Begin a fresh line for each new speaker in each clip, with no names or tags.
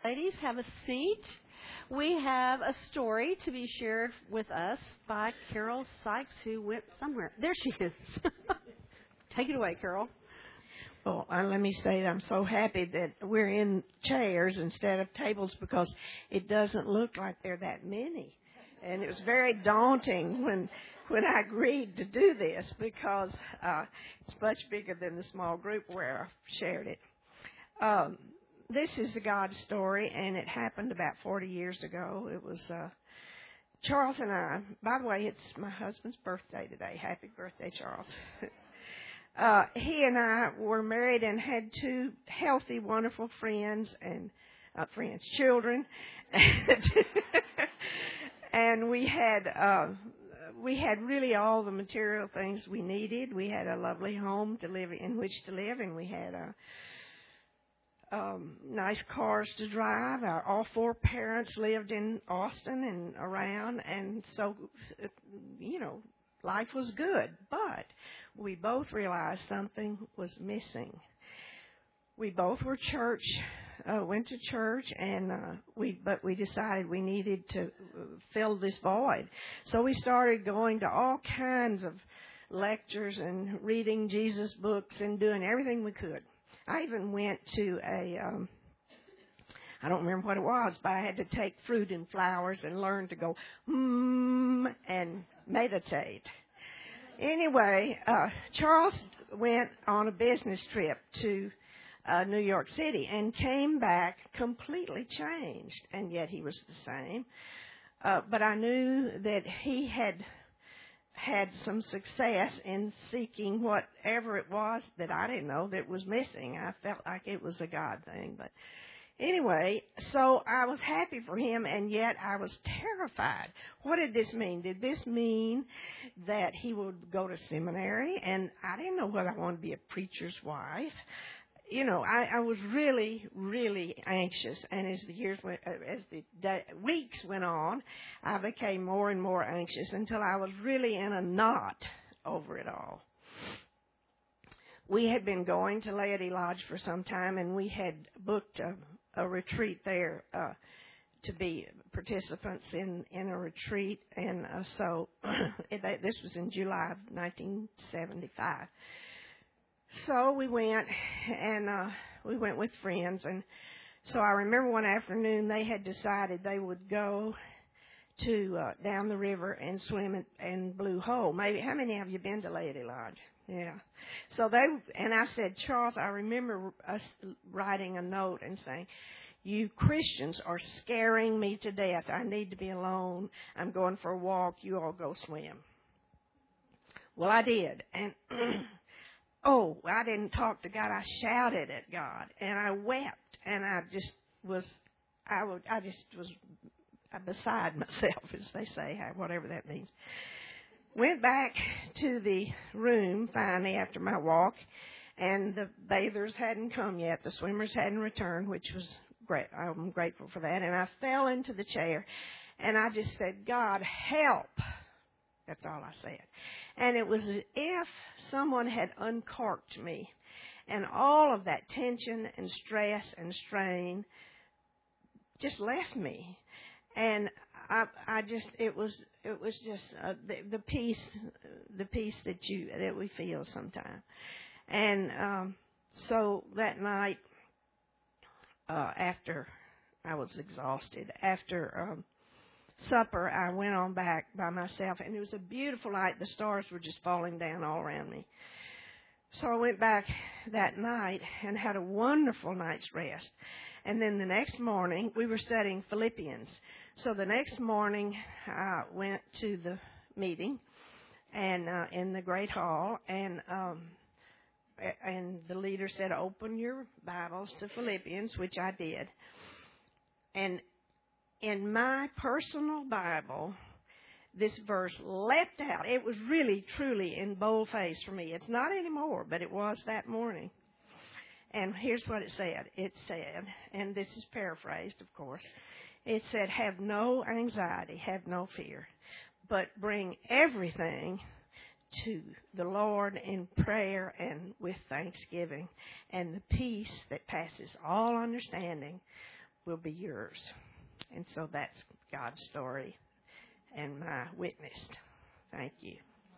Ladies, have a seat. We have a story to be shared with us by Carol Sykes, who went somewhere. There she is. Take it away, Carol.
Well, let me say that I'm so happy that we're in chairs instead of tables because it doesn't look like there are that many. And it was very daunting when I agreed to do this because it's much bigger than the small group where I shared it. This is a God story, and it happened about 40 years ago. It was Charles and I. By the way, it's my husband's birthday today. Happy birthday, Charles. He and I were married and had two healthy, wonderful children. And we had really all the material things we needed. We had a lovely home to live in which to live, and we had nice cars to drive. All four parents lived in Austin and around, and so, life was good. But we both realized something was missing. We both were went to church, and but we decided we needed to fill this void. So we started going to all kinds of lectures and reading Jesus books and doing everything we could. I even went to I don't remember what it was, but I had to take fruit and flowers and learn to go, and meditate. Anyway, Charles went on a business trip to New York City and came back completely changed, and yet he was the same. But I knew that he had some success in seeking whatever it was that I didn't know that was missing. I felt like it was a God thing. But anyway, so I was happy for him, and yet I was terrified. What did this mean? Did this mean that he would go to seminary? And I didn't know whether I wanted to be a preacher's wife. I was really, really anxious, and as the weeks went on, I became more and more anxious until I was really in a knot over it all. We had been going to Laity Lodge for some time, and we had booked a retreat there to be participants in a retreat, and so this was in July of 1975. So we went, and we went with friends, and so I remember one afternoon they had decided they would go to down the river and swim in Blue Hole. Maybe how many of you been to Laity Lodge? Yeah. So I said, Charles, I remember us writing a note and saying, "You Christians are scaring me to death. I need to be alone. I'm going for a walk. You all go swim." Well, I did, and I didn't talk to God. I shouted at God, and I wept, and I just was beside myself, as they say, whatever that means. Went back to the room finally after my walk, and the bathers hadn't come yet. The swimmers hadn't returned, which was great. I'm grateful for that. And I fell into the chair, and I just said, "God, help." That's all I said. And it was as if someone had uncorked me. And all of that tension and stress and strain just left me. And it was just the peace that we feel sometimes. And so that night, after I was exhausted, after supper, I went on back by myself, and it was a beautiful night. The stars were just falling down all around me. So I went back that night and had a wonderful night's rest. And then the next morning, we were studying Philippians. So the next morning, I went to the meeting and in the Great Hall, and the leader said, "Open your Bibles to Philippians," which I did. And in my personal Bible, this verse leapt out. It was really, truly in boldface for me. It's not anymore, but it was that morning. And here's what it said. It said, and this is paraphrased, of course, it said, "Have no anxiety, have no fear, but bring everything to the Lord in prayer and with thanksgiving, and the peace that passes all understanding will be yours. And so that's God's story and my witness. Thank you.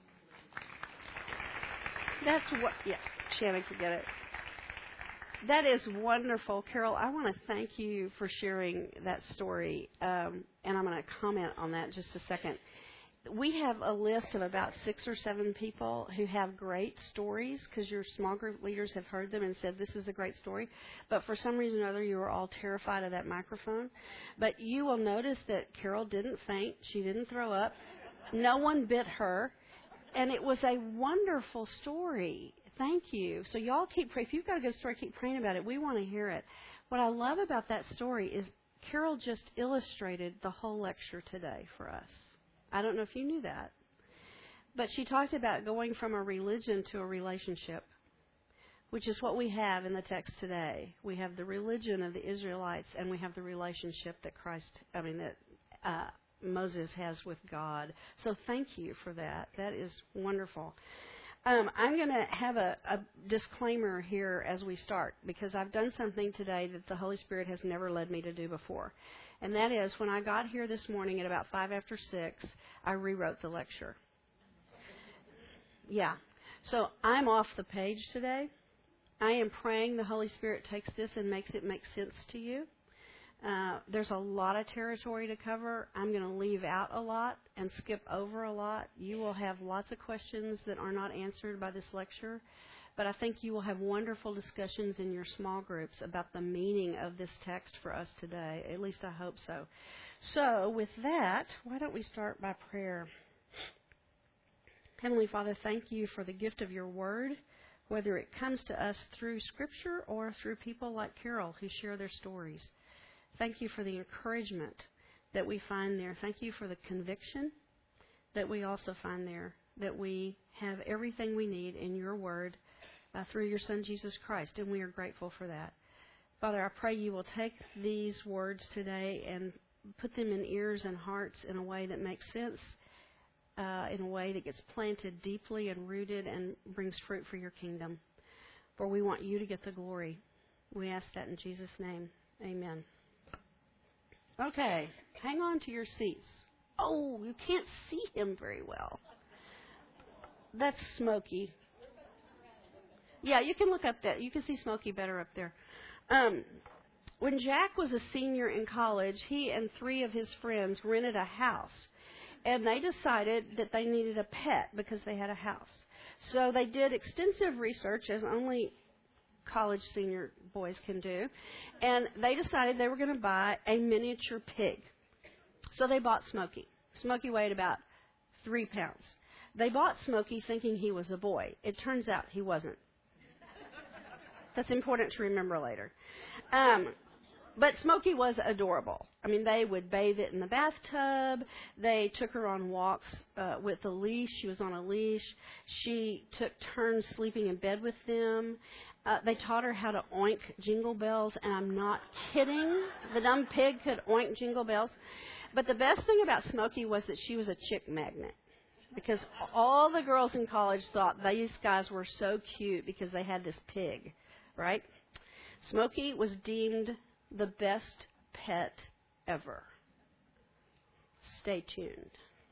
That's what, yeah, Shannon, forget it. That is wonderful. Carol, I want to thank you for sharing that story, and I'm going to comment on that in just a second. We have a list of about 6 or 7 people who have great stories because your small group leaders have heard them and said this is a great story. But for some reason or other, you were all terrified of that microphone. But you will notice that Carol didn't faint. She didn't throw up. No one bit her. And it was a wonderful story. Thank you. So y'all keep praying. If you've got a good story, keep praying about it. We want to hear it. What I love about that story is Carol just illustrated the whole lecture today for us. I don't know if you knew that. But she talked about going from a religion to a relationship, which is what we have in the text today. We have the religion of the Israelites, and we have the relationship that Moses has with God. So thank you for that. That is wonderful. I'm going to have a disclaimer here as we start, because I've done something today that the Holy Spirit has never led me to do before. And that is, when I got here this morning at about 5 after 6, I rewrote the lecture. Yeah. So I'm off the page today. I am praying the Holy Spirit takes this and makes it make sense to you. There's a lot of territory to cover. I'm going to leave out a lot and skip over a lot. You will have lots of questions that are not answered by this lecture. But I think you will have wonderful discussions in your small groups about the meaning of this text for us today. At least I hope so. So with that, why don't we start by prayer? Heavenly Father, thank you for the gift of your word, whether it comes to us through Scripture or through people like Carol who share their stories. Thank you for the encouragement that we find there. Thank you for the conviction that we also find there, that we have everything we need in your word through your Son, Jesus Christ, and we are grateful for that. Father, I pray you will take these words today and put them in ears and hearts in a way that makes sense, in a way that gets planted deeply and rooted and brings fruit for your kingdom. For we want you to get the glory. We ask that in Jesus' name. Amen. Okay, hang on to your seats. Oh, you can't see him very well. That's Smokey. Yeah, you can look up that. You can see Smokey better up there. When Jack was a senior in college, he and 3 of his friends rented a house. And they decided that they needed a pet because they had a house. So they did extensive research, as only college senior boys can do. And they decided they were going to buy a miniature pig. So they bought Smokey. Smokey weighed about 3 pounds. They bought Smokey thinking he was a boy. It turns out he wasn't. That's important to remember later. But Smokey was adorable. I mean, they would bathe it in the bathtub. They took her on walks with a leash. She was on a leash. She took turns sleeping in bed with them. They taught her how to oink Jingle Bells, and I'm not kidding. The dumb pig could oink Jingle Bells. But the best thing about Smokey was that she was a chick magnet, because all the girls in college thought these guys were so cute because they had this pig, right? Smokey was deemed the best pet ever. Stay tuned.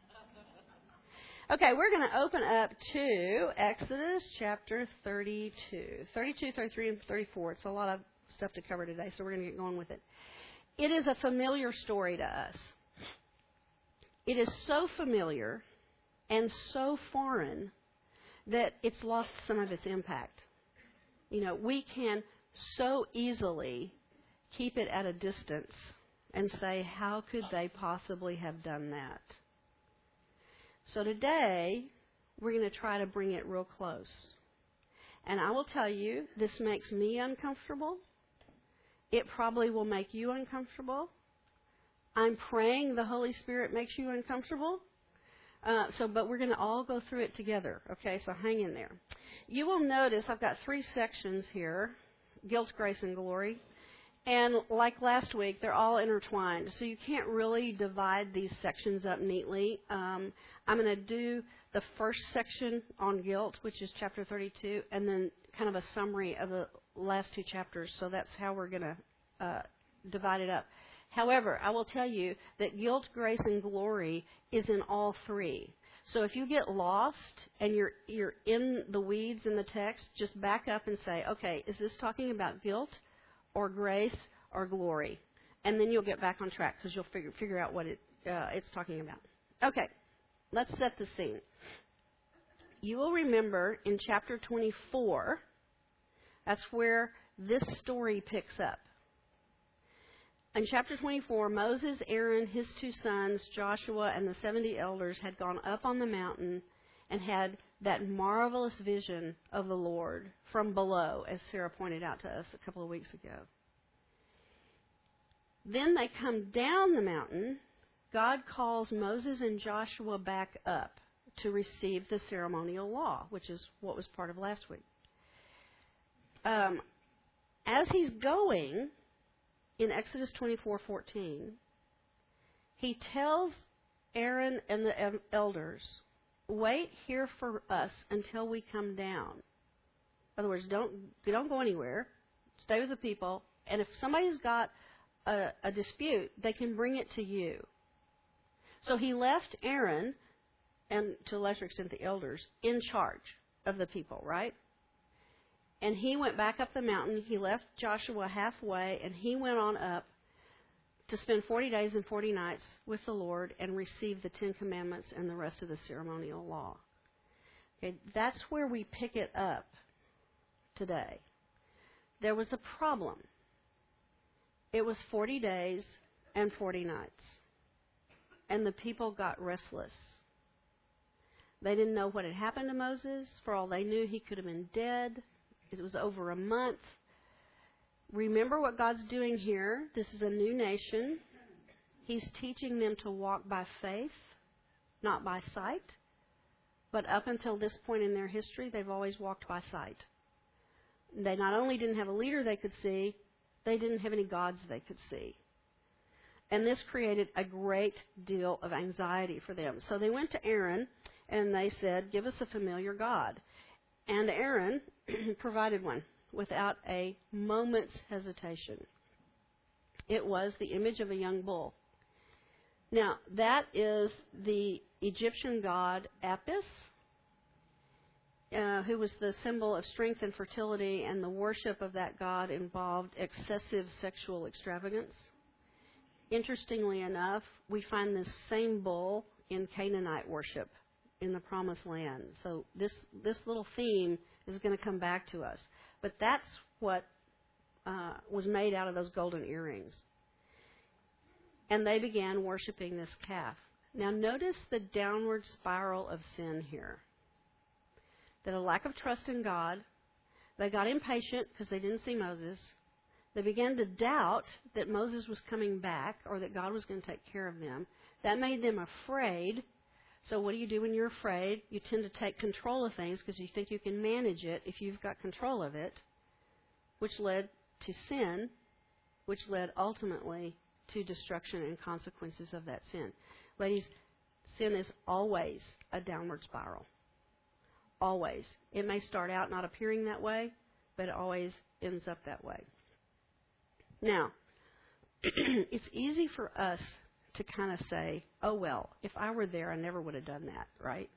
Okay, we're going to open up to Exodus chapter 32. 32, 33, and 34. It's a lot of stuff to cover today, so we're going to get going with it. It is a familiar story to us. It is so familiar and so foreign that it's lost some of its impact. You know, we can so easily keep it at a distance and say, how could they possibly have done that? So today, we're going to try to bring it real close. And I will tell you, this makes me uncomfortable. It probably will make you uncomfortable. I'm praying the Holy Spirit makes you uncomfortable. But we're going to all go through it together. Okay, so hang in there. You will notice I've got 3 sections here: guilt, grace, and glory. And like last week, they're all intertwined. So you can't really divide these sections up neatly. I'm going to do the first section on guilt, which is chapter 32, and then kind of a summary of the last 2 chapters. So that's how we're going to divided up. However, I will tell you that guilt, grace, and glory is in all three. So if you get lost and you're in the weeds in the text, just back up and say, okay, is this talking about guilt or grace or glory? And then you'll get back on track because you'll figure out what it's talking about. Okay, let's set the scene. You will remember in chapter 24, that's where this story picks up. In chapter 24, Moses, Aaron, his 2 sons, Joshua, and the 70 elders had gone up on the mountain and had that marvelous vision of the Lord from below, as Sarah pointed out to us a couple of weeks ago. Then they come down the mountain. God calls Moses and Joshua back up to receive the ceremonial law, which is what was part of last week. As he's going, in Exodus 24:14, he tells Aaron and the elders, wait here for us until we come down. In other words, don't go anywhere. Stay with the people. And if somebody's got a dispute, they can bring it to you. So he left Aaron, and to a lesser extent the elders, in charge of the people, right? And he went back up the mountain. He left Joshua halfway, and he went on up to spend 40 days and 40 nights with the Lord and receive the 10 Commandments and the rest of the ceremonial law. Okay, that's where we pick it up today. There was a problem. It was 40 days and 40 nights. And the people got restless. They didn't know what had happened to Moses. For all they knew, he could have been dead. It was over a month. Remember what God's doing here. This is a new nation. He's teaching them to walk by faith, not by sight. But up until this point in their history, they've always walked by sight. They not only didn't have a leader they could see, they didn't have any gods they could see. And this created a great deal of anxiety for them. So they went to Aaron and they said, give us a familiar God. And Aaron provided one without a moment's hesitation. It was the image of a young bull. Now, that is the Egyptian god Apis, who was the symbol of strength and fertility, and the worship of that god involved excessive sexual extravagance. Interestingly enough, we find this same bull in Canaanite worship in the Promised Land. So this little theme is going to come back to us. But that's what was made out of those golden earrings. And they began worshiping this calf. Now notice the downward spiral of sin here. That a lack of trust in God, they got impatient because they didn't see Moses. They began to doubt that Moses was coming back or that God was going to take care of them. That made them afraid. So what do you do when you're afraid? You tend to take control of things because you think you can manage it if you've got control of it, which led to sin, which led ultimately to destruction and consequences of that sin. Ladies, sin is always a downward spiral. Always. It may start out not appearing that way, but it always ends up that way. Now, it's easy for us to kind of say, oh, well, if I were there, I never would have done that, right?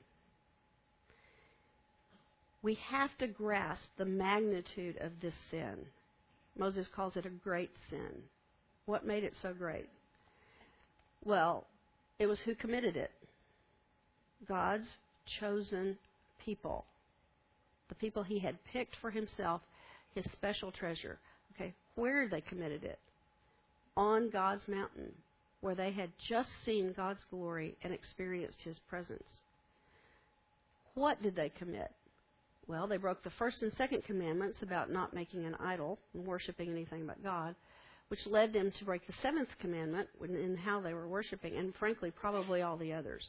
We have to grasp the magnitude of this sin. Moses calls it a great sin. What made it so great? Well, it was who committed it. God's chosen people. The people he had picked for himself, his special treasure. Okay, where they committed it? On God's mountain, where they had just seen God's glory and experienced his presence. What did they commit? Well, they broke the first and second commandments about not making an idol and worshiping anything but God, which led them to break the seventh commandment in how they were worshiping, and frankly, probably all the others.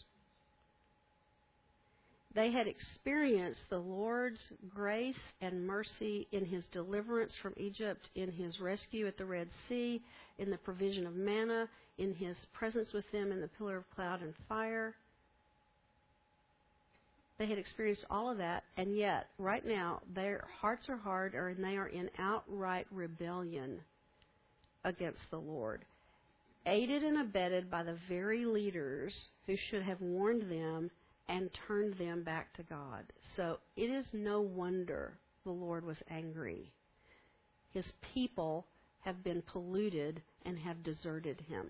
They had experienced the Lord's grace and mercy in his deliverance from Egypt, in his rescue at the Red Sea, in the provision of manna, in his presence with them in the pillar of cloud and fire. They had experienced all of that, and yet, right now, their hearts are hard, and they are in outright rebellion against the Lord, aided and abetted by the very leaders who should have warned them and turned them back to God. So it is no wonder the Lord was angry. His people have been polluted and have deserted him.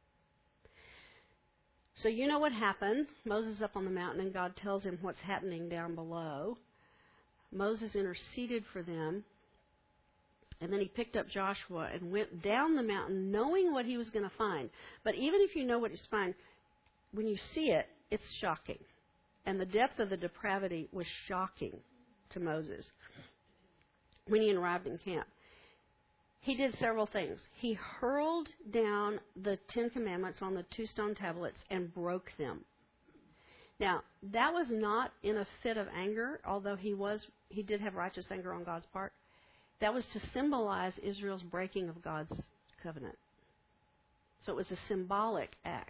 So you know what happened. Moses is up on the mountain and God tells him what's happening down below. Moses interceded for them. And then he picked up Joshua and went down the mountain knowing what he was going to find. But even if you know what he's find, when you see it, it's shocking. And the depth of the depravity was shocking to Moses when he arrived in camp. He did several things. He hurled down the 10 Commandments on the 2 stone tablets and broke them. Now, that was not in a fit of anger, although he did have righteous anger on God's part. That was to symbolize Israel's breaking of God's covenant. So it was a symbolic act.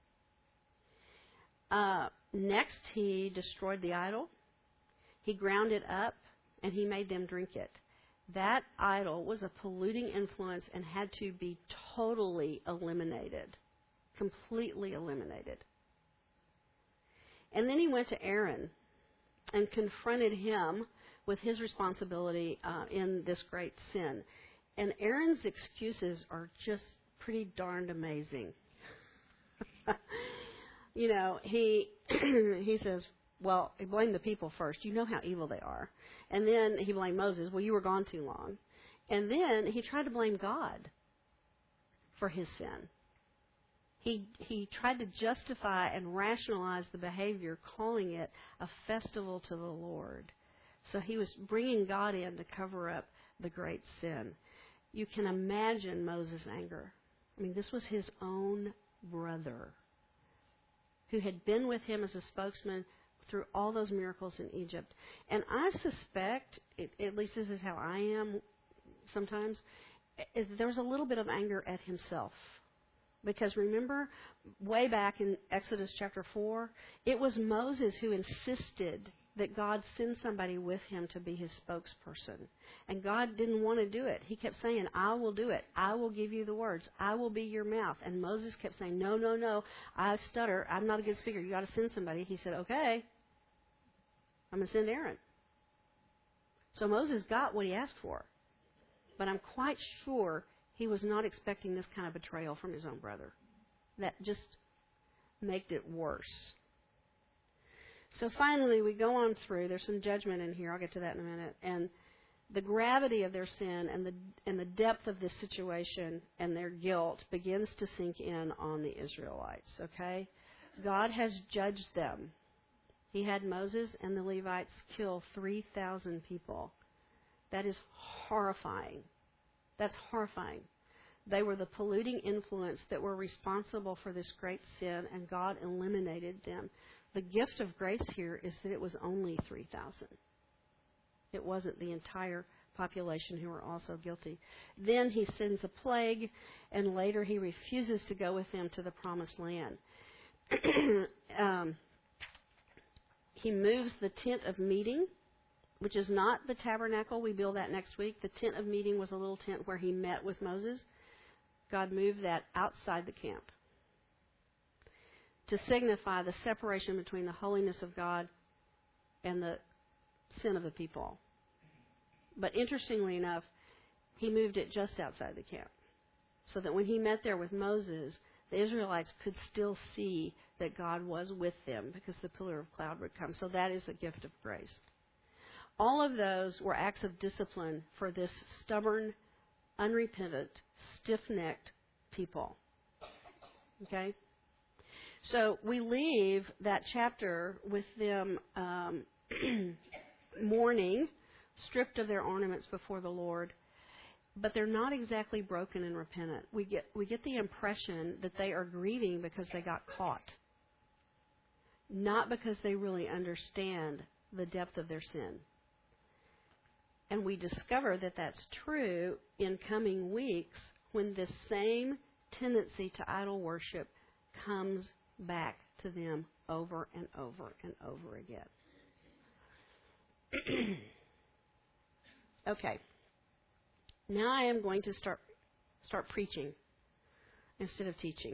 Next, he destroyed the idol. He ground it up, and he made them drink it. That idol was a polluting influence and had to be totally eliminated, completely eliminated. And then he went to Aaron and confronted him with his responsibility in this great sin. And Aaron's excuses are just pretty darned amazing. You know, he says, well, he blamed the people first. You know how evil they are. And then he blamed Moses. Well, you were gone too long. And then he tried to blame God for his sin. He tried to justify and rationalize the behavior, calling it a festival to the Lord. So he was bringing God in to cover up the great sin. You can imagine Moses' anger. I mean, this was his own brother who had been with him as a spokesman through all those miracles in Egypt. And I suspect, at least this is how I am sometimes, is there was a little bit of anger at himself. Because remember, way back in Exodus chapter 4, it was Moses who insisted that God send somebody with him to be his spokesperson. And God didn't want to do it. He kept saying, I will do it. I will give you the words. I will be your mouth. And Moses kept saying, no, no, no. I stutter. I'm not a good speaker. You got to send somebody. He said, okay, I'm going to send Aaron. So Moses got what he asked for. But I'm quite sure he was not expecting this kind of betrayal from his own brother. That just made it worse. So finally, we go on through. There's some judgment in here. I'll get to that in a minute. And the gravity of their sin and the depth of this situation and their guilt begins to sink in on the Israelites. Okay? God has judged them. He had Moses and the Levites kill 3,000 people. That is horrifying. That's horrifying. They were the polluting influence that were responsible for this great sin, and God eliminated them. The gift of grace here is that it was only 3,000. It wasn't the entire population who were also guilty. Then he sends a plague, and later he refuses to go with them to the promised land. He moves the tent of meeting, which is not the tabernacle. We build that next week. The tent of meeting was a little tent where he met with Moses. God moved that outside the camp to signify the separation between the holiness of God and the sin of the people. But interestingly enough, he moved it just outside the camp so that when he met there with Moses, the Israelites could still see that God was with them because the pillar of cloud would come. So that is a gift of grace. All of those were acts of discipline for this stubborn, unrepentant, stiff-necked people. Okay? So we leave that chapter with them mourning, stripped of their ornaments before the Lord, but they're not exactly broken and repentant. We get the impression that they are grieving because they got caught, not because they really understand the depth of their sin. And we discover that that's true in coming weeks when this same tendency to idol worship comes back to them over and over and over again. Okay. Now I am going to start Start preaching instead of teaching.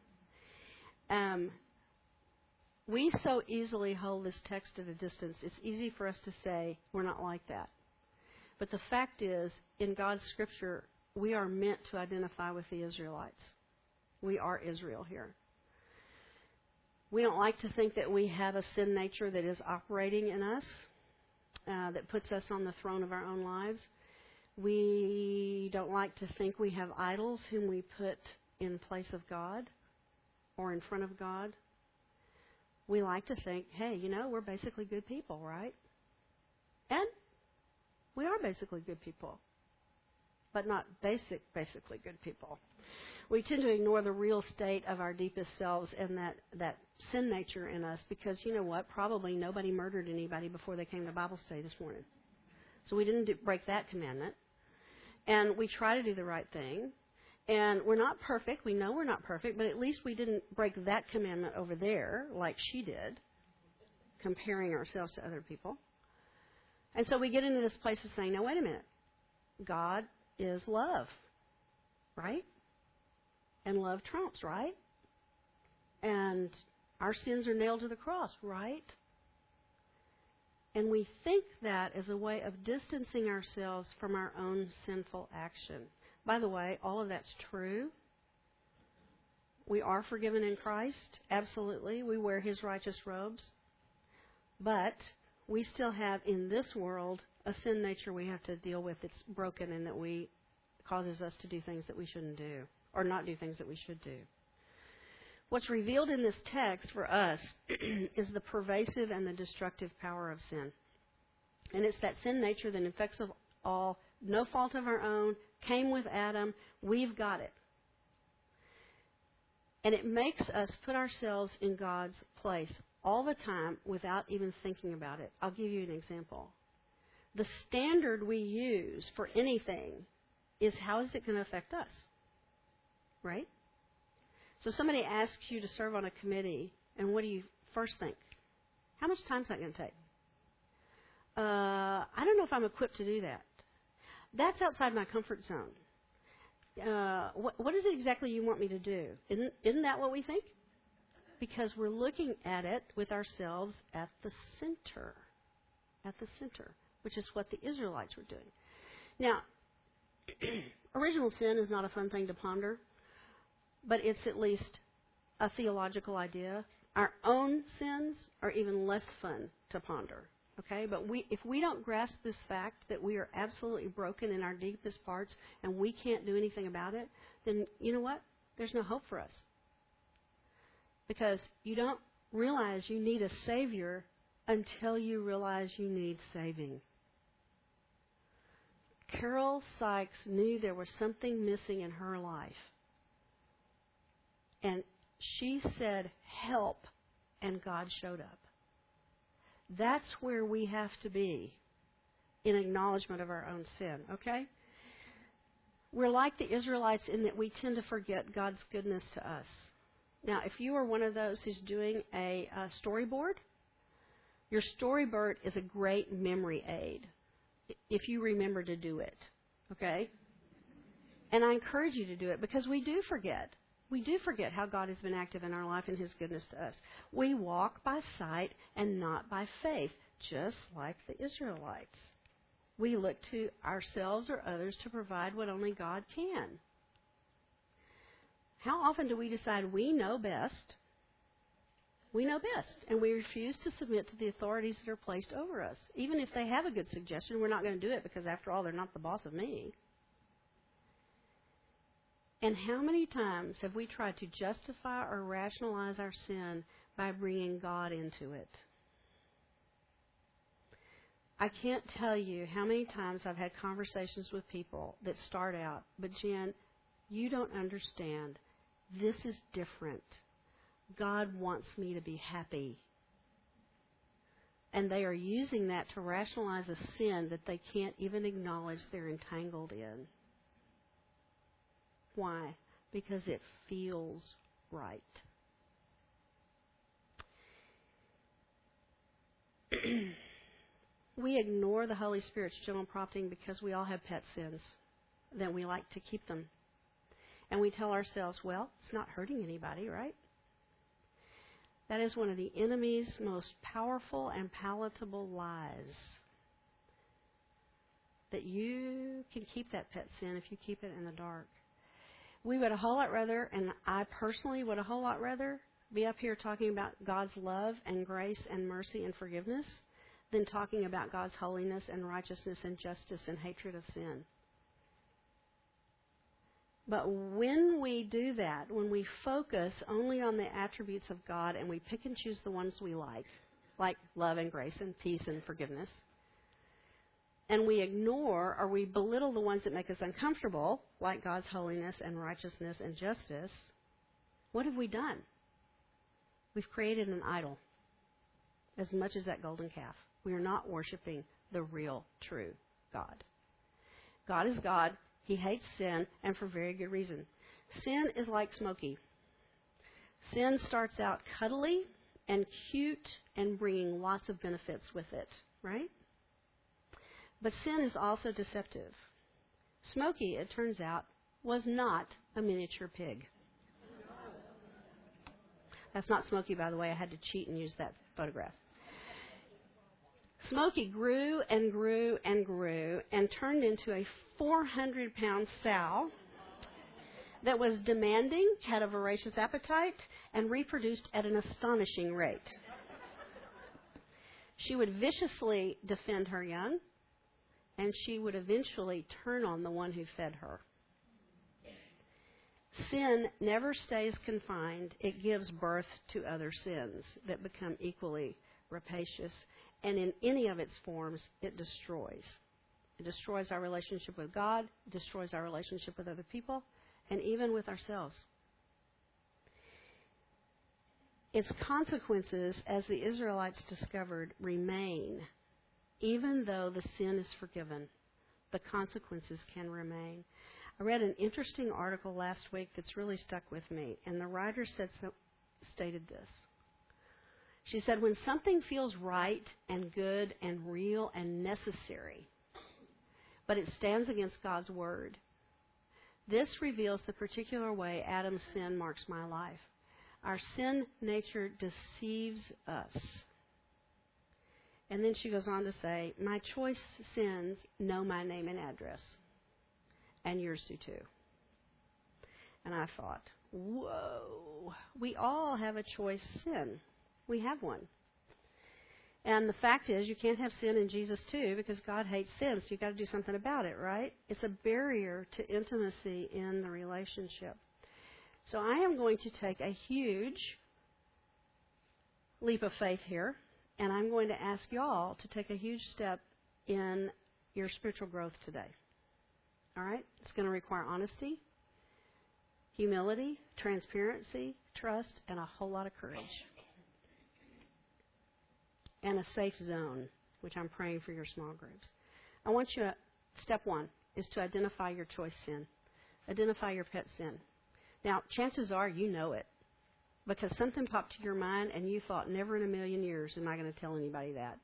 We so easily hold this text at a distance. It's easy for us to say we're not like that. But the fact is, in God's Scripture, we are meant to identify with the Israelites. We are Israel here. We don't like to think that we have a sin nature that is operating in us, that puts us on the throne of our own lives. We don't like to think we have idols whom we put in place of God or in front of God. We like to think, hey, we're basically good people, right? And we are basically good people, but not basically good people. We tend to ignore the real state of our deepest selves and that sin nature in us because, you know what, probably nobody murdered anybody before they came to Bible study this morning. So we didn't break that commandment. And we try to do the right thing. And we're not perfect. We know we're not perfect, but at least we didn't break that commandment over there like she did, comparing ourselves to other people. And so we get into this place of saying, no, wait a minute. God is love, right? And love trumps, right? And our sins are nailed to the cross, right? And we think that as a way of distancing ourselves from our own sinful action. By the way, all of that's true. We are forgiven in Christ, absolutely. We wear His righteous robes. But we still have in this world a sin nature we have to deal with that's broken and that causes us to do things that we shouldn't do or not do things that we should do. What's revealed in this text for us is the pervasive and the destructive power of sin. And it's that sin nature that infects us all, no fault of our own, came with Adam. We've got it. And it makes us put ourselves in God's place all the time without even thinking about it. I'll give you an example. The standard we use for anything is how is it going to affect us? Right? So somebody asks you to serve on a committee, and what do you first think? How much time is that going to take? I don't know if I'm equipped to do that. That's outside my comfort zone. What is it exactly you want me to do? Isn't that what we think? Because we're looking at it with ourselves at the center, which is what the Israelites were doing. Now, original sin is not a fun thing to ponder, but it's at least a theological idea. Our own sins are even less fun to ponder. Okay, but if we don't grasp this fact that we are absolutely broken in our deepest parts and we can't do anything about it, then you know what? There's no hope for us. Because you don't realize you need a Savior until you realize you need saving. Carol Sykes knew there was something missing in her life. And she said, help, and God showed up. That's where we have to be in acknowledgement of our own sin, okay? We're like the Israelites in that we tend to forget God's goodness to us. Now, if you are one of those who's doing a storyboard, your storyboard is a great memory aid if you remember to do it, okay? And I encourage you to do it because we do forget. We do forget how God has been active in our life and His goodness to us. We walk by sight and not by faith, just like the Israelites. We look to ourselves or others to provide what only God can. How often do we decide we know best? We know best, and we refuse to submit to the authorities that are placed over us. Even if they have a good suggestion, we're not going to do it because, after all, they're not the boss of me. And how many times have we tried to justify or rationalize our sin by bringing God into it? I can't tell you how many times I've had conversations with people that start out, but Jen, you don't understand. This is different. God wants me to be happy. And they are using that to rationalize a sin that they can't even acknowledge they're entangled in. Why? Because it feels right. We ignore the Holy Spirit's gentle prompting because we all have pet sins that we like to keep them And we tell ourselves, well, it's not hurting anybody, right? That is one of the enemy's most powerful and palatable lies. That you can keep that pet sin if you keep it in the dark. We would a whole lot rather, and I personally would a whole lot rather, be up here talking about God's love and grace and mercy and forgiveness than talking about God's holiness and righteousness and justice and hatred of sin. But when we do that, when we focus only on the attributes of God and we pick and choose the ones we like love and grace and peace and forgiveness, and we ignore or we belittle the ones that make us uncomfortable, like God's holiness and righteousness and justice, what have we done? We've created an idol, as much as that golden calf. We are not worshiping the real, true God. God is God. He hates sin, and for very good reason. Sin is like Smokey. Sin starts out cuddly and cute and bringing lots of benefits with it, right? But sin is also deceptive. Smokey, it turns out, was not a miniature pig. That's not Smokey, by the way. I had to cheat and use that photograph. Smokey grew and grew and grew and turned into a 400-pound sow that was demanding, had a voracious appetite, and reproduced at an astonishing rate. She would viciously defend her young, and she would eventually turn on the one who fed her. Sin never stays confined. It gives birth to other sins that become equally rapacious. And in any of its forms, it destroys. It destroys our relationship with God, it destroys our relationship with other people, and even with ourselves. Its consequences, as the Israelites discovered, remain. Even though the sin is forgiven, the consequences can remain. I read an interesting article last week that's really stuck with me, and the writer stated this. She said, when something feels right and good and real and necessary, but it stands against God's word, this reveals the particular way Adam's sin marks my life. Our sin nature deceives us. And then she goes on to say, my choice sins know my name and address. And yours do too. And I thought, whoa, we all have a choice sin. We have one. And the fact is, you can't have sin in Jesus too because God hates sin, so you've got to do something about it, right? It's a barrier to intimacy in the relationship. So I am going to take a huge leap of faith here, and I'm going to ask y'all to take a huge step in your spiritual growth today. All right? It's going to require honesty, humility, transparency, trust, and a whole lot of courage. And a safe zone, which I'm praying for your small groups. I want you to, step one is to identify your choice sin. Identify your pet sin. Now, chances are you know it because something popped to your mind and you thought, never in a million years am I going to tell anybody that.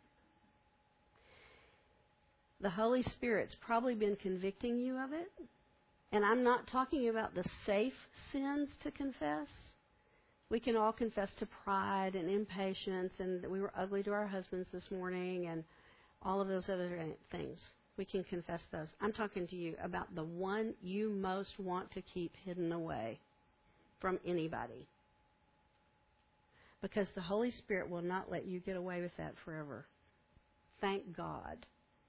The Holy Spirit's probably been convicting you of it. And I'm not talking about the safe sins to confess. We can all confess to pride and impatience and that we were ugly to our husbands this morning and all of those other things. We can confess those. I'm talking to you about the one you most want to keep hidden away from anybody. Because the Holy Spirit will not let you get away with that forever. Thank God.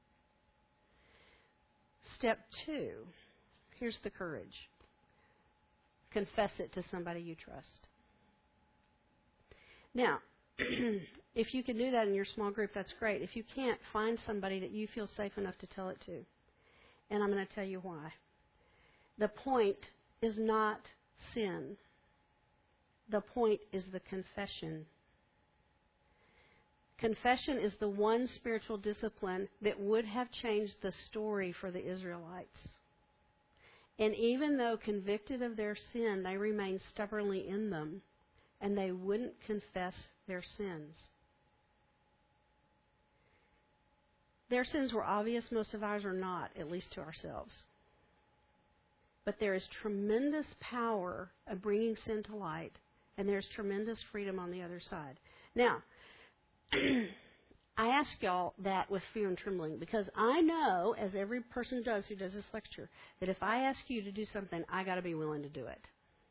Step 2, here's the courage. Confess it to somebody you trust. Now, if you can do that in your small group, that's great. If you can't, find somebody that you feel safe enough to tell it to. And I'm going to tell you why. The point is not sin. The point is the confession. Confession is the one spiritual discipline that would have changed the story for the Israelites. And even though convicted of their sin, they remained stubbornly in them. And they wouldn't confess their sins. Their sins were obvious. Most of ours are not, at least to ourselves. But there is tremendous power of bringing sin to light, and there's tremendous freedom on the other side. Now, I ask y'all that with fear and trembling, because I know, as every person does who does this lecture, that if I ask you to do something, I got to be willing to do it.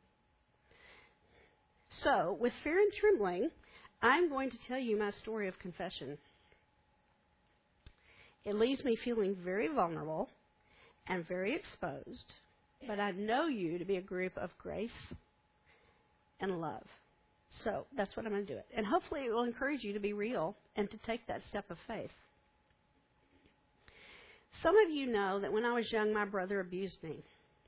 So, with fear and trembling, I'm going to tell you my story of confession. It leaves me feeling very vulnerable and very exposed, but I know you to be a group of grace and love. So that's what I'm going to do it. And hopefully it will encourage you to be real and to take that step of faith. Some of you know that when I was young, my brother abused me.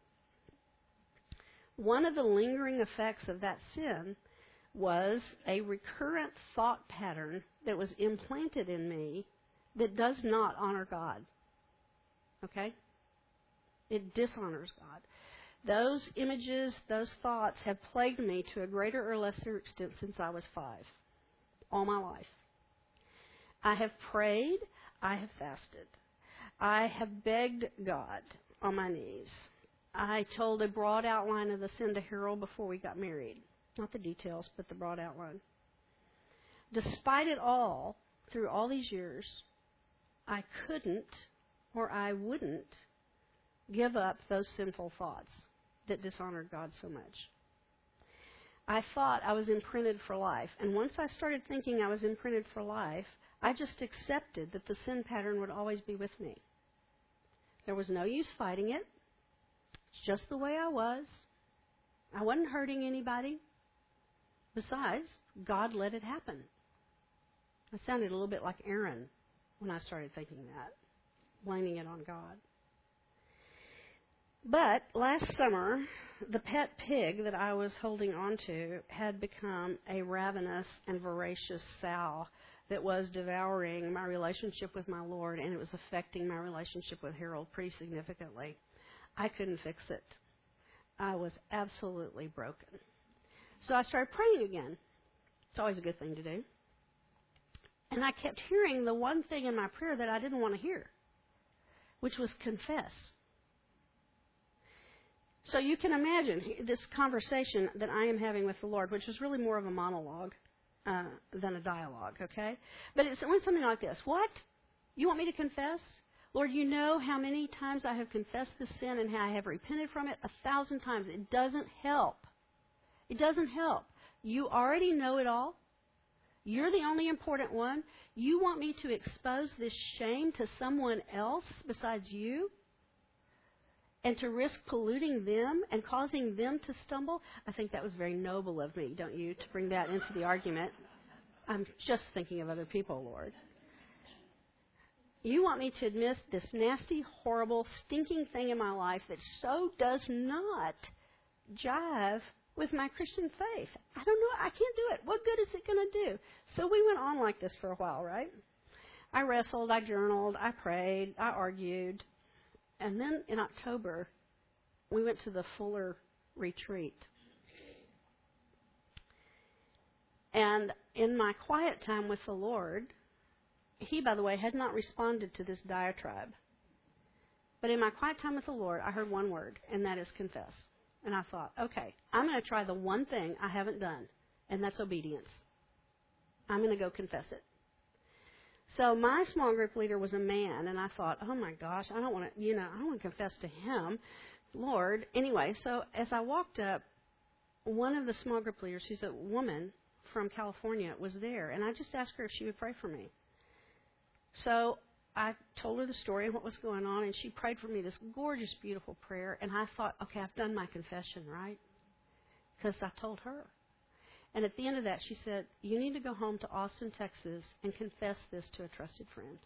One of the lingering effects of that sin was a recurrent thought pattern that was implanted in me that does not honor God. Okay? It dishonors God. Those images, those thoughts have plagued me to a greater or lesser extent since I was 5, all my life. I have prayed. I have fasted. I have begged God on my knees. I told a broad outline of the sin to Harold before we got married. Not the details, but the broad outline. Despite it all, through all these years, I couldn't or I wouldn't give up those sinful thoughts that dishonored God so much. I thought I was imprinted for life. And once I started thinking I was imprinted for life, I just accepted that the sin pattern would always be with me. There was no use fighting it. It's just the way I was. I wasn't hurting anybody. Besides, God let it happen. I sounded a little bit like Aaron when I started thinking that, blaming it on God. But last summer, the pet pig that I was holding on to had become a ravenous and voracious sow that was devouring my relationship with my Lord, and it was affecting my relationship with Harold pretty significantly. I couldn't fix it. I was absolutely broken. So I started praying again. It's always a good thing to do. And I kept hearing the one thing in my prayer that I didn't want to hear, which was confess. So you can imagine this conversation that I am having with the Lord, which is really more of a monologue than a dialogue, okay? But it went something like this. What? You want me to confess? Lord, you know how many times I have confessed this sin and how I have repented from it 1,000 times. It doesn't help. It doesn't help. You already know it all. You're the only important one. You want me to expose this shame to someone else besides you? And to risk polluting them and causing them to stumble? I think that was very noble of me, don't you, to bring that into the argument. I'm just thinking of other people, Lord. You want me to admit this nasty, horrible, stinking thing in my life that so does not jive with my Christian faith. I don't know. I can't do it. What good is it going to do? So we went on like this for a while, right? I wrestled, I journaled, I prayed, I argued. And then in October, we went to the Fuller retreat. And in my quiet time with the Lord, he, by the way, had not responded to this diatribe. But in my quiet time with the Lord, I heard one word, and that is confess. And I thought, okay, I'm going to try the one thing I haven't done, and that's obedience. I'm going to go confess it. So my small group leader was a man, and I thought, oh my gosh, I don't want to confess to him, Lord. Anyway, so as I walked up, one of the small group leaders, who's a woman from California, was there, and I just asked her if she would pray for me. So I told her the story and what was going on, and she prayed for me this gorgeous, beautiful prayer, and I thought, okay, I've done my confession, right? Because I told her. And at the end of that, she said, you need to go home to Austin, Texas, and confess this to a trusted friend.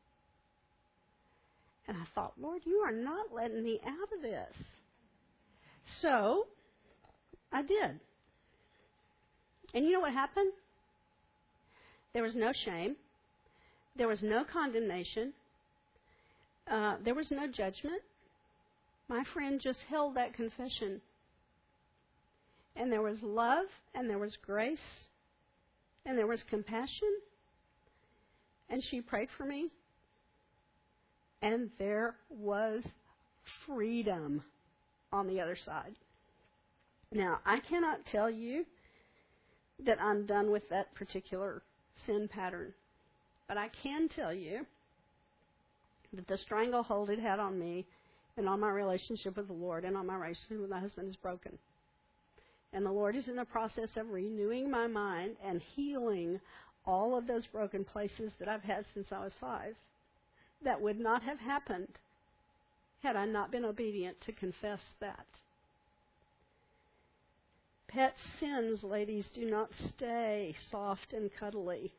And I thought, Lord, you are not letting me out of this. So I did. And you know what happened? There was no shame. There was no condemnation. There was no judgment. My friend just held that confession. And there was love, and there was grace, and there was compassion. And she prayed for me. And there was freedom. on the other side. Now, I cannot tell you that I'm done with that particular sin pattern, but I can tell you that the stranglehold it had on me and on my relationship with the Lord and on my relationship with my husband is broken. And the Lord is in the process of renewing my mind and healing all of those broken places that I've had since I was 5. That would not have happened had I not been obedient to confess that. Pet sins, ladies, do not stay soft and cuddly.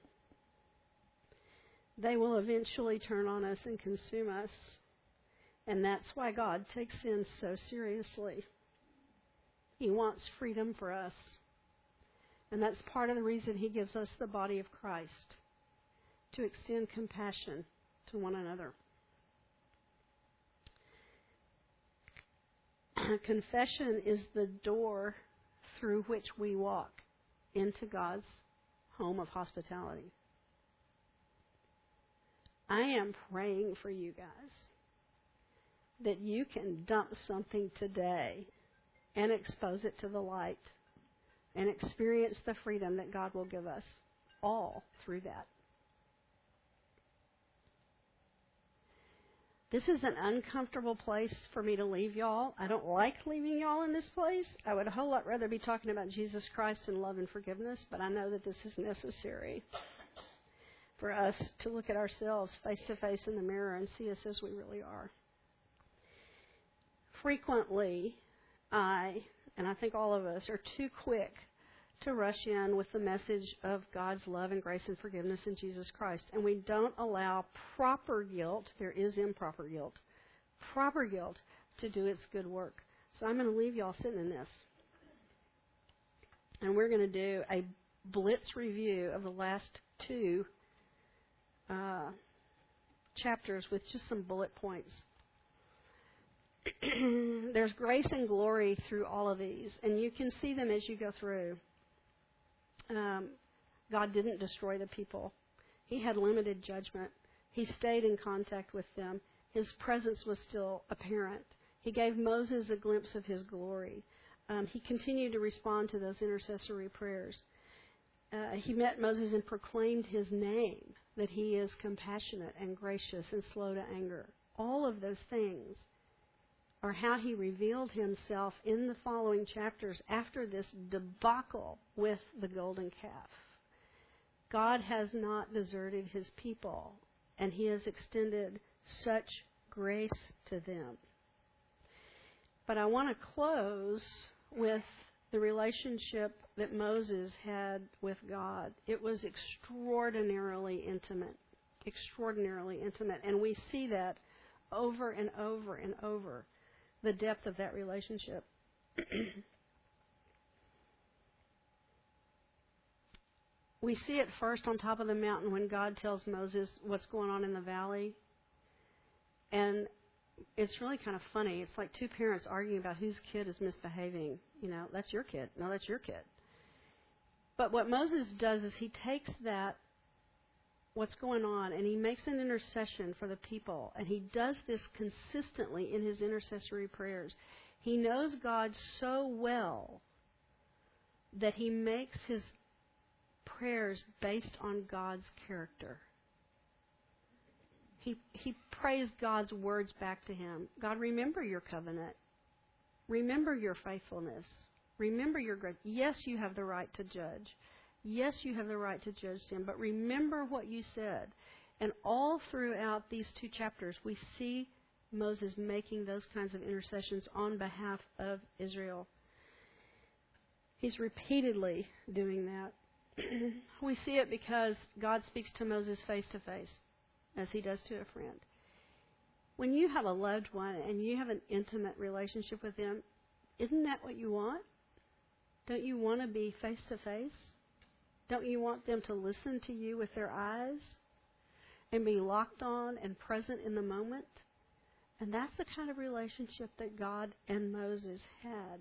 They will eventually turn on us and consume us. And that's why God takes sin so seriously. He wants freedom for us. And that's part of the reason He gives us the body of Christ, to extend compassion to one another. Confession is the door through which we walk into God's home of hospitality. I am praying for you guys that you can dump something today and expose it to the light and experience the freedom that God will give us all through that. This is an uncomfortable place for me to leave y'all. I don't like leaving y'all in this place. I would a whole lot rather be talking about Jesus Christ and love and forgiveness, but I know that this is necessary for us to look at ourselves face to face in the mirror and see us as we really are. Frequently, I think all of us, are too quick to rush in with the message of God's love and grace and forgiveness in Jesus Christ. And we don't allow proper guilt, there is improper guilt, proper guilt to do its good work. So I'm going to leave y'all sitting in this. And we're going to do a blitz review of the last 2 chapters with just some bullet points. There's grace and glory through all of these, and you can see them as you go through. God didn't destroy the people. He had limited judgment. He stayed in contact with them. His presence was still apparent. He gave Moses a glimpse of His glory. He continued to respond to those intercessory prayers. He met Moses and proclaimed His name, that He is compassionate and gracious and slow to anger. All of those things are how He revealed Himself in the following chapters after this debacle with the golden calf. God has not deserted His people, and He has extended such grace to them. But I want to close with the relationship that Moses had with God. It was extraordinarily intimate, and we see that over and over and over. The depth of that relationship. We see it first on top of the mountain when God tells Moses what's going on in the valley. And it's really kind of funny. It's like 2 parents arguing about whose kid is misbehaving. You know, that's your kid. No, that's your kid. But what Moses does is he takes that, what's going on, and he makes an intercession for the people. And he does this consistently in his intercessory prayers. He knows God so well that he makes his prayers based on God's character. He prays God's words back to him. God, remember your covenant. Remember your faithfulness. Remember your grace. Yes, you have the right to judge. Yes, you have the right to judge sin, but remember what you said. And all throughout these 2 chapters, we see Moses making those kinds of intercessions on behalf of Israel. He's repeatedly doing that. We see it because God speaks to Moses face to face, as He does to a friend. When you have a loved one and you have an intimate relationship with them, isn't that what you want? Don't you want to be face to face? Don't you want them to listen to you with their eyes and be locked on and present in the moment? And that's the kind of relationship that God and Moses had.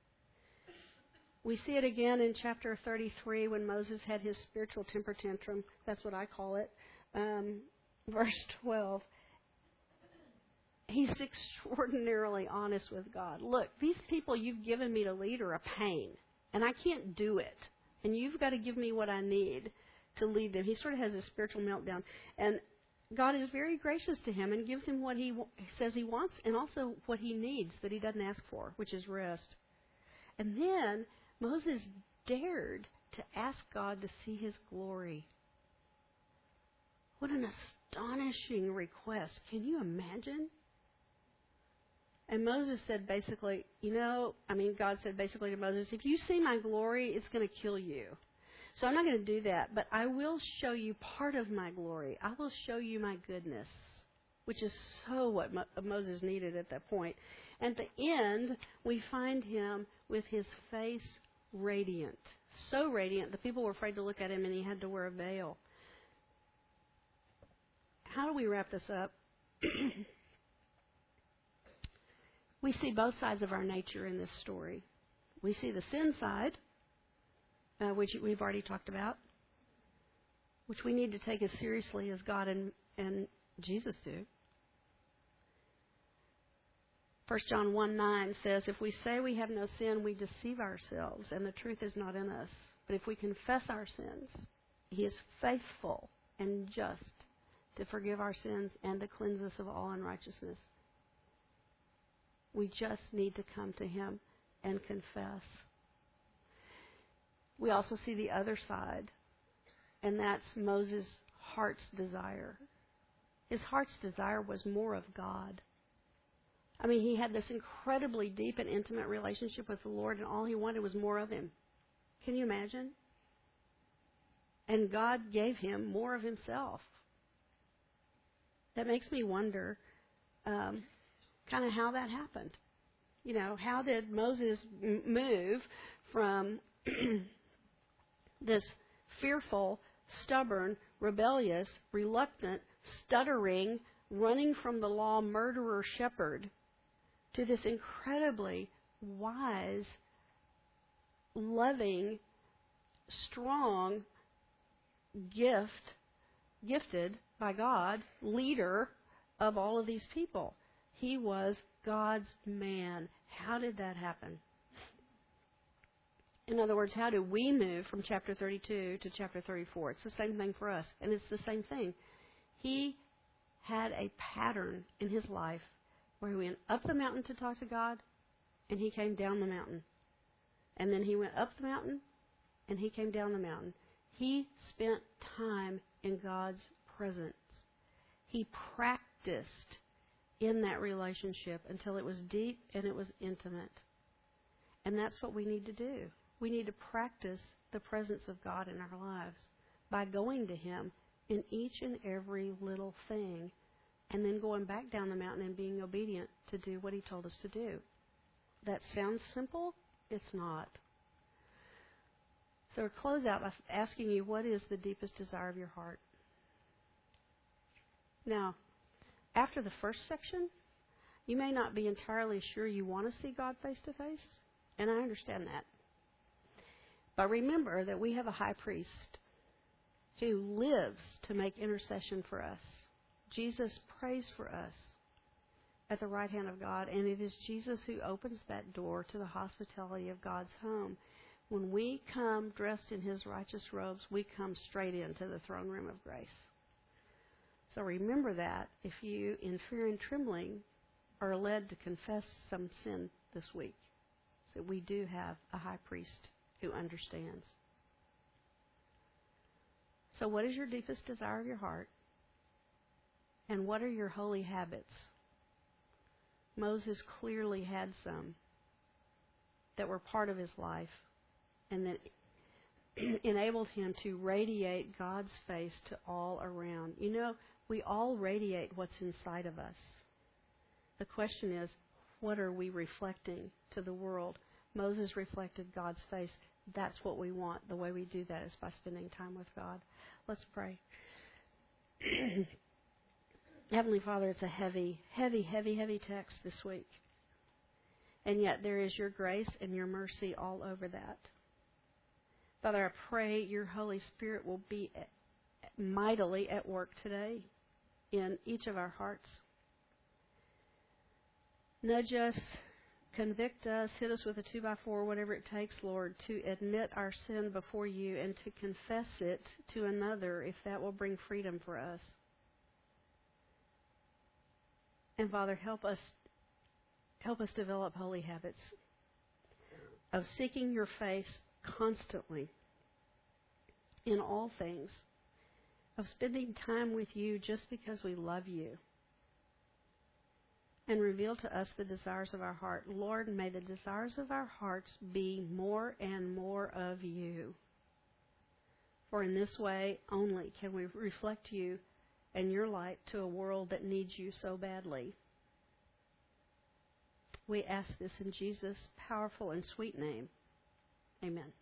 We see it again in chapter 33 when Moses had his spiritual temper tantrum. That's what I call it. Verse 12. he's extraordinarily honest with God. Look, these people you've given me to lead are a pain, and I can't do it. And you've got to give me what I need to lead them. He sort of has a spiritual meltdown. And God is very gracious to him and gives him what he says he wants and also what he needs that he doesn't ask for, which is rest. And then Moses dared to ask God to see his glory. What an astonishing request. Can you imagine? And Moses said basically, God said basically to Moses, if you see my glory, it's going to kill you. So I'm not going to do that, but I will show you part of my glory. I will show you my goodness, which is so what Moses needed at that point. And at the end, we find him with his face radiant. So radiant, the people were afraid to look at him, and he had to wear a veil. How do we wrap this up? We see both sides of our nature in this story. We see the sin side, which we've already talked about, which we need to take as seriously as God and Jesus do. 1 John 1:9 says, if we say we have no sin, we deceive ourselves, and the truth is not in us. But if we confess our sins, he is faithful and just to forgive our sins and to cleanse us of all unrighteousness. We just need to come to him and confess. We also see the other side, and that's Moses' heart's desire. His heart's desire was more of God. I mean, he had this incredibly deep and intimate relationship with the Lord, and all he wanted was more of him. Can you imagine? And God gave him more of himself. That makes me wonder kind of how that happened. How did Moses move from this fearful, stubborn, rebellious, reluctant, stuttering, running from the law, murderer shepherd to this incredibly wise, loving, strong, gifted by God, leader of all of these people? He was God's man. How did that happen? In other words, how do we move from chapter 32 to chapter 34? It's the same thing for us, and it's the same thing. He had a pattern in his life where he went up the mountain to talk to God, and he came down the mountain. And then he went up the mountain, and he came down the mountain. He spent time in God's presence. He practiced in that relationship until it was deep and it was intimate. And that's what we need to do. We need to practice the presence of God in our lives by going to him in each and every little thing and then going back down the mountain and being obedient to do what he told us to do. That sounds simple? It's not. So we'll close out by asking you, what is the deepest desire of your heart? Now, after the first section, you may not be entirely sure you want to see God face to face, and I understand that. But remember that we have a high priest who lives to make intercession for us. Jesus prays for us at the right hand of God, and it is Jesus who opens that door to the hospitality of God's home. When we come dressed in his righteous robes, we come straight into the throne room of grace. So remember that if you, in fear and trembling, are led to confess some sin this week, that we do have a high priest who understands. So what is your deepest desire of your heart? And what are your holy habits? Moses clearly had some that were part of his life and that enabled him to radiate God's face to all around. We all radiate what's inside of us. The question is, what are we reflecting to the world? Moses reflected God's face. That's what we want. The way we do that is by spending time with God. Let's pray. Heavenly Father, it's a heavy, heavy, heavy, heavy text this week. And yet there is your grace and your mercy all over that. Father, I pray your Holy Spirit will be mightily at work today in each of our hearts. Nudge us, convict us, hit us with a 2x4, whatever it takes, Lord, to admit our sin before you and to confess it to another if that will bring freedom for us. And Father, help us develop holy habits of seeking your face constantly in all things, of spending time with you just because we love you. And reveal to us the desires of our heart. Lord, may the desires of our hearts be more and more of you. For in this way only can we reflect you and your light to a world that needs you so badly. We ask this in Jesus' powerful and sweet name. Amen.